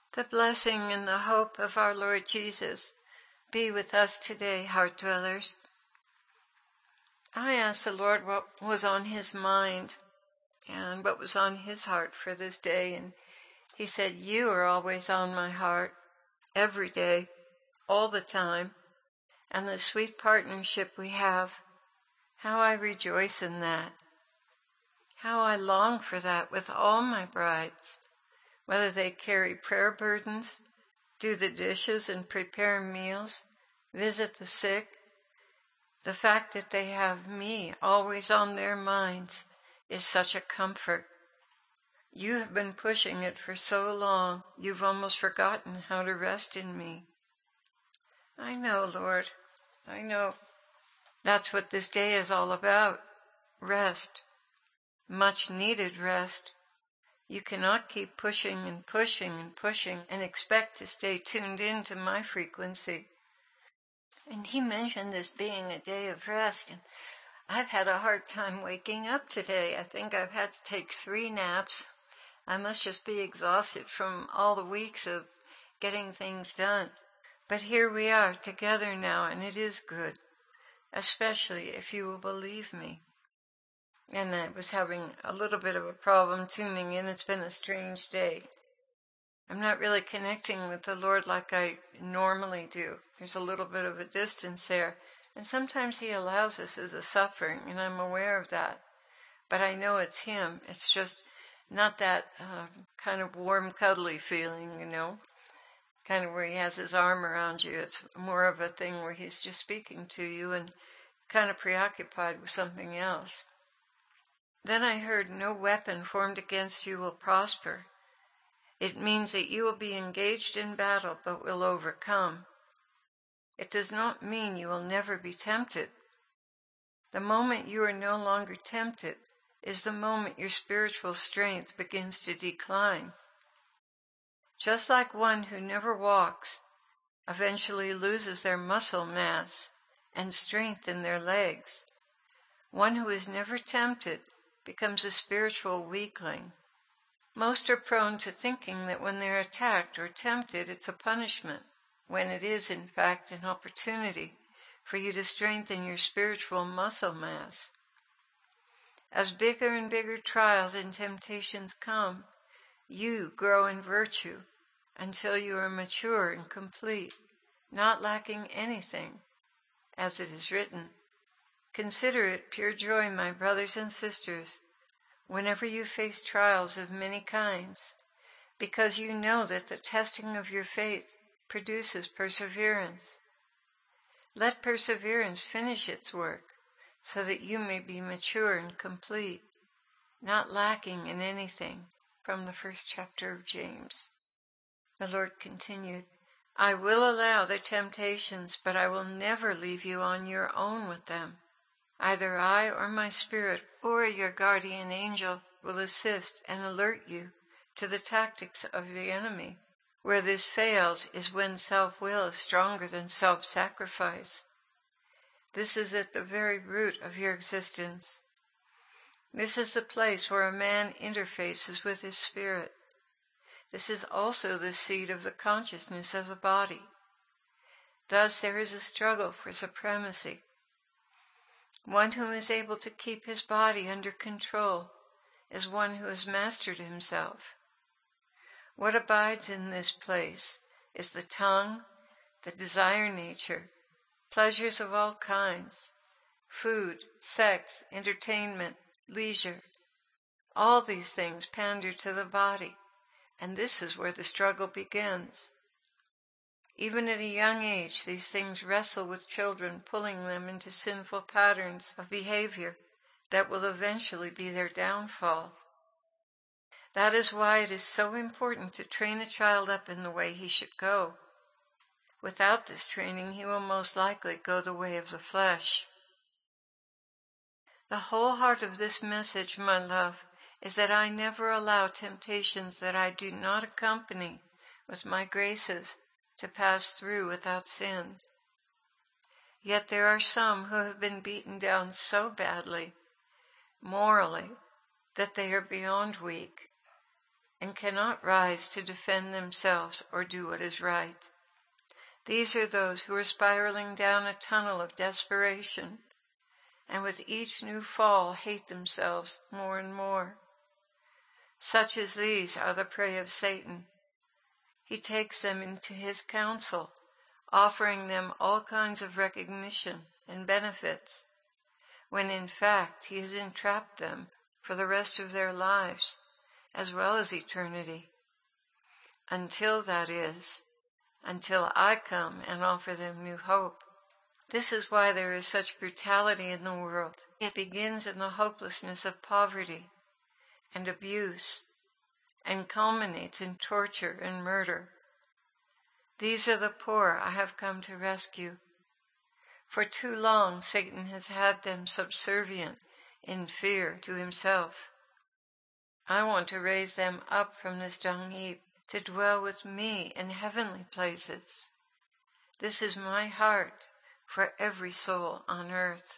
The blessing and the hope of our Lord Jesus be with us today, heart dwellers. I asked the Lord what was on his mind and what was on his heart for this day, and he said, "You are always on my heart, every day, all the time, and the sweet partnership we have. How I rejoice in that. How I long for that with all my brides, whether they carry prayer burdens, do the dishes and prepare meals, visit the sick. The fact that they have me always on their minds is such a comfort. You have been pushing it for so long, you've almost forgotten how to rest in me." I know, Lord, I know. That's what this day is all about. Rest. Much needed rest. You cannot keep pushing and pushing and pushing and expect to stay tuned in to my frequency. And he mentioned this being a day of rest, and I've had a hard time waking up today. I think I've had to take 3 naps. I must just be exhausted from all the weeks of getting things done. But here we are together now, and it is good, especially if you will believe me. And I was having a little bit of a problem tuning in. It's been a strange day. I'm not really connecting with the Lord like I normally do. There's a little bit of a distance there. And sometimes he allows us as a suffering, and I'm aware of that. But I know it's him. It's just not that kind of warm, cuddly feeling, kind of where he has his arm around you. It's more of a thing where he's just speaking to you and kind of preoccupied with something else. Then I heard, "No weapon formed against you will prosper." It means that you will be engaged in battle but will overcome. It does not mean you will never be tempted. The moment you are no longer tempted is the moment your spiritual strength begins to decline. Just like one who never walks eventually loses their muscle mass and strength in their legs, one who is never tempted becomes a spiritual weakling. Most are prone to thinking that when they're attacked or tempted, it's a punishment, when it is, in fact, an opportunity for you to strengthen your spiritual muscle mass. As bigger and bigger trials and temptations come, you grow in virtue until you are mature and complete, not lacking anything, as it is written. Consider it pure joy, my brothers and sisters, whenever you face trials of many kinds, because you know that the testing of your faith produces perseverance. Let perseverance finish its work, so that you may be mature and complete, not lacking in anything. From the 1st chapter of James. The Lord continued, "I will allow the temptations, but I will never leave you on your own with them. Either I or my spirit or your guardian angel will assist and alert you to the tactics of the enemy. Where this fails is when self-will is stronger than self-sacrifice. This is at the very root of your existence. This is the place where a man interfaces with his spirit. This is also the seat of the consciousness of the body. Thus there is a struggle for supremacy. One who is able to keep his body under control is one who has mastered himself. What abides in this place is the tongue, the desire nature, pleasures of all kinds, food, sex, entertainment, leisure. All these things pander to the body, and this is where the struggle begins. Even at a young age, these things wrestle with children, pulling them into sinful patterns of behavior that will eventually be their downfall. That is why it is so important to train a child up in the way he should go. Without this training, he will most likely go the way of the flesh. The whole heart of this message, my love, is that I never allow temptations that I do not accompany with my graces to pass through without sin. Yet there are some who have been beaten down so badly, morally, that they are beyond weak. and cannot rise to defend themselves or do what is right. These are those who are spiraling down a tunnel of desperation, and with each new fall hate themselves more and more. Such as these are the prey of Satan. He takes them into his counsel, offering them all kinds of recognition and benefits, when in fact he has entrapped them for the rest of their lives, as well as eternity. Until I come and offer them new hope. This is why there is such brutality in the world. It begins in the hopelessness of poverty and abuse, and culminates in torture and murder. These are the poor I have come to rescue. For too long Satan has had them subservient in fear to himself. I want to raise them up from this dung heap to dwell with me in heavenly places. This is my heart for every soul on earth.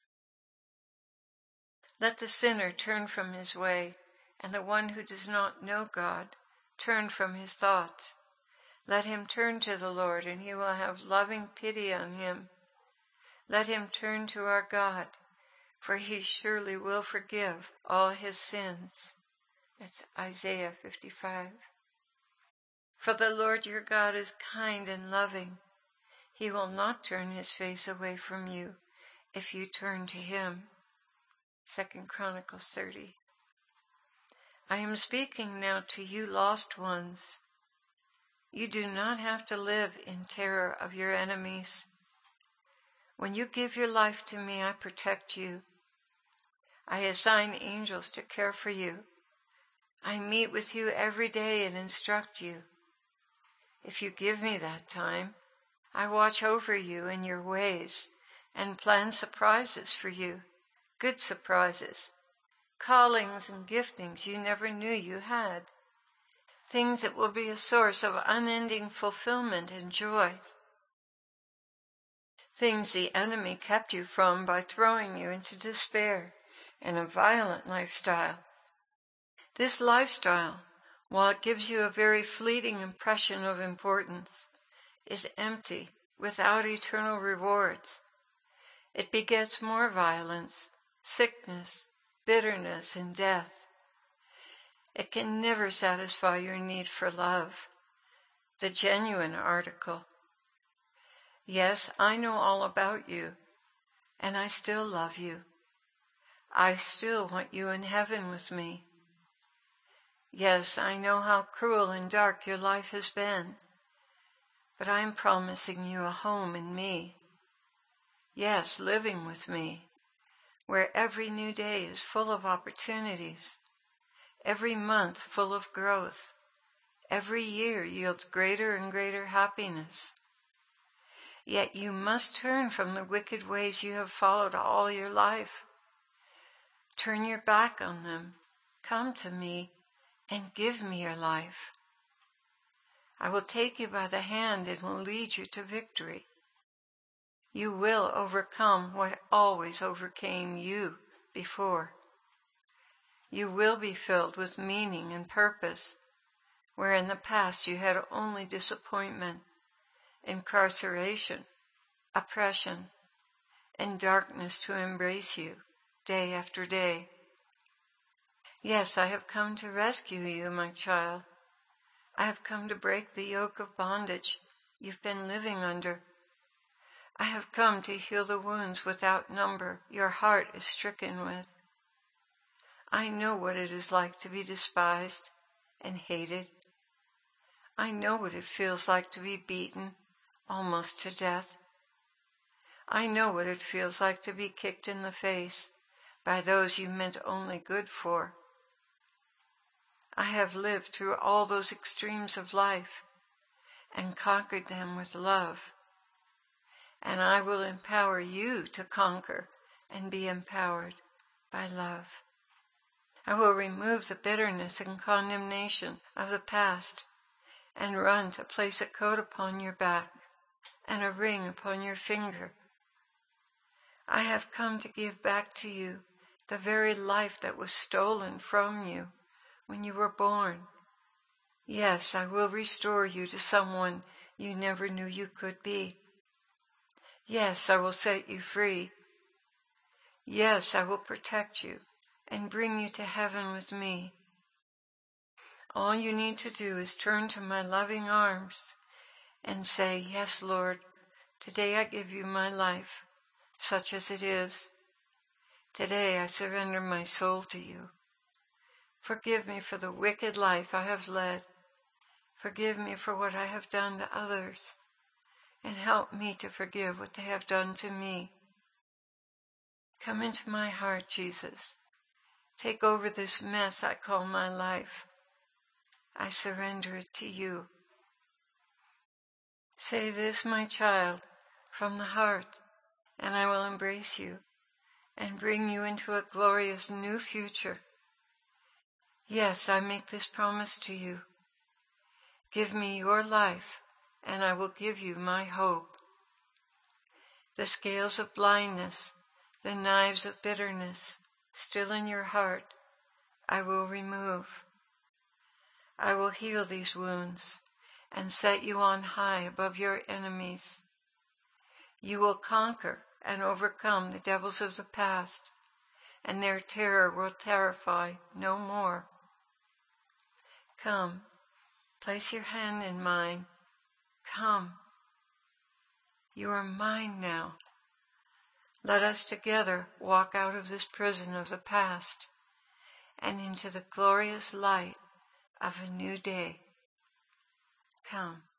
Let the sinner turn from his way, and the one who does not know God turn from his thoughts. Let him turn to the Lord, and he will have loving pity on him. Let him turn to our God, for he surely will forgive all his sins. That's Isaiah 55. For the Lord your God is kind and loving. He will not turn his face away from you if you turn to him. 2 Chronicles 30. I am speaking now to you lost ones. You do not have to live in terror of your enemies. When you give your life to me, I protect you. I assign angels to care for you. I meet with you every day and instruct you. If you give me that time, I watch over you and your ways and plan surprises for you, good surprises, callings and giftings you never knew you had, things that will be a source of unending fulfillment and joy, things the enemy kept you from by throwing you into despair and a violent lifestyle. This lifestyle, while it gives you a very fleeting impression of importance, is empty, without eternal rewards. It begets more violence, sickness, bitterness, and death. It can never satisfy your need for love, the genuine article. Yes, I know all about you, and I still love you. I still want you in heaven with me. Yes, I know how cruel and dark your life has been, but I am promising you a home in me. Yes, living with me, where every new day is full of opportunities, every month full of growth, every year yields greater and greater happiness. Yet you must turn from the wicked ways you have followed all your life. Turn your back on them, come to me, and give me your life. I will take you by the hand and will lead you to victory. You will overcome what always overcame you before. You will be filled with meaning and purpose, where in the past you had only disappointment, incarceration, oppression, and darkness to embrace you day after day. Yes, I have come to rescue you, my child. I have come to break the yoke of bondage you've been living under. I have come to heal the wounds without number your heart is stricken with. I know what it is like to be despised and hated. I know what it feels like to be beaten almost to death. I know what it feels like to be kicked in the face by those you meant only good for. I have lived through all those extremes of life and conquered them with love. And I will empower you to conquer and be empowered by love. I will remove the bitterness and condemnation of the past and run to place a coat upon your back and a ring upon your finger. I have come to give back to you the very life that was stolen from you when you were born Yes, I will restore you to someone you never knew you could be. Yes, I will set you free. Yes, I will protect you and bring you to heaven with me. All you need to do is turn to my loving arms and say, "Yes, Lord, today I give you my life, such as it is. Today I surrender my soul to you. Forgive me for the wicked life I have led. Forgive me for what I have done to others, and help me to forgive what they have done to me. Come into my heart, Jesus. Take over this mess I call my life. I surrender it to you." Say this, my child, from the heart, and I will embrace you and bring you into a glorious new future. Yes, I make this promise to you. Give me your life, and I will give you my hope. The scales of blindness, the knives of bitterness, still in your heart, I will remove. I will heal these wounds and set you on high above your enemies. You will conquer and overcome the devils of the past, and their terror will terrify no more. Come, place your hand in mine. Come. You are mine now. Let us together walk out of this prison of the past and into the glorious light of a new day. Come.